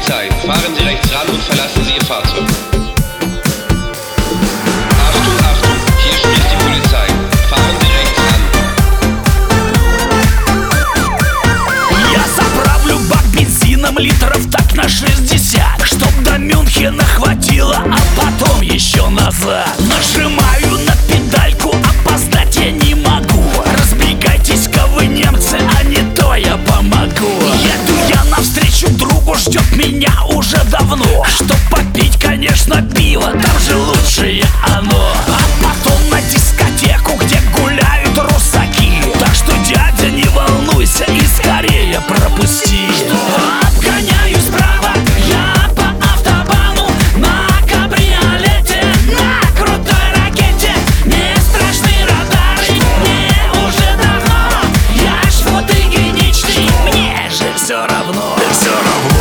Polizei. Fahren Sie rechts ran und verlassen Sie Ihr Fahrzeug. Achtung, Achtung, hier spricht die Polizei. Fahren Sie rechts ran. Я заправлю бак бензином литров так на 60, чтоб до Мюнхена хватило, а потом еще назад. Нажимаю на педальку, опоздать я не могу. Разбегайтесь-ка вы, немцы, а не то я помогу. Еду я навстречу другу, ждет меня уже давно. Чтоб попить, конечно, пиво, там же лучшее оно. А потом на дискотеку, где гуляют русаки. Так что, дядя, не волнуйся и скорее пропусти. Обгоняю справа, я по автобану на кабриолете, на крутой ракете. Не страшны радары, мне уже давно. Я ж фотогеничный, мне же все равно. Все равно.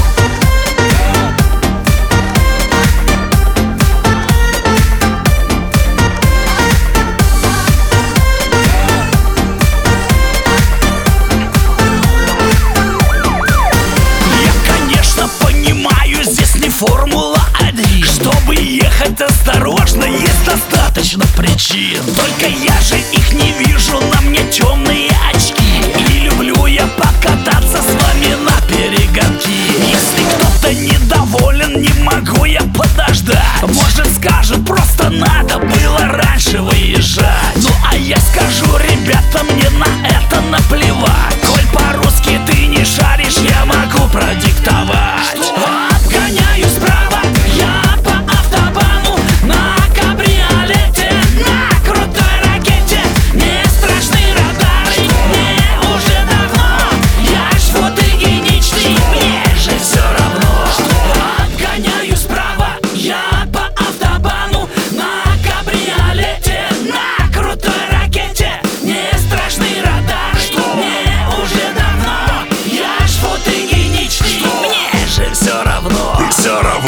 Формула-1. Чтобы ехать осторожно, есть достаточно причин. Только я же их не вижу, на мне темные очки. И люблю я покататься с вами на перегонки. Если кто-то недоволен, не могу я подождать. Может, скажет, просто надо было раньше выезжать. Ну а я скажу, ребята, мне на это наплевать. Коль по-русски ты не шаришь, я могу продиктовать. Обгоняю справа, я по автобану на кабриолете, на крутой ракете. Не страшны радары, мне уже давно. Я ж фотогеничный, мне же все равно. Обгоняю справа, я по автобану на кабриолете, на крутой ракете. Не страшны радары, мне уже давно. Я ж фотогеничный, мне же все равно. Все равно.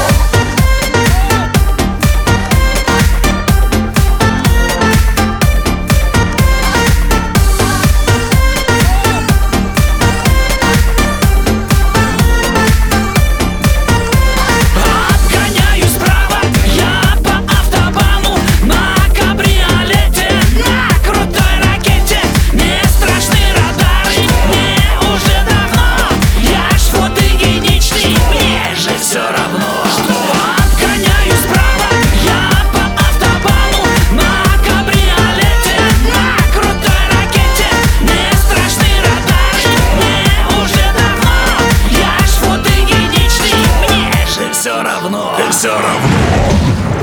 Обгоняю справа, я по автобану на кабриолете, на крутой ракете. Не страшны радары, мне уже давно. Я ж фотогеничный, мне же все равно. Обгоняю справа, я по автобану на кабриолете, на крутой ракете. Не страшны радары, мне уже давно. Я ж фотогеничный, мне же все равно. Все равно.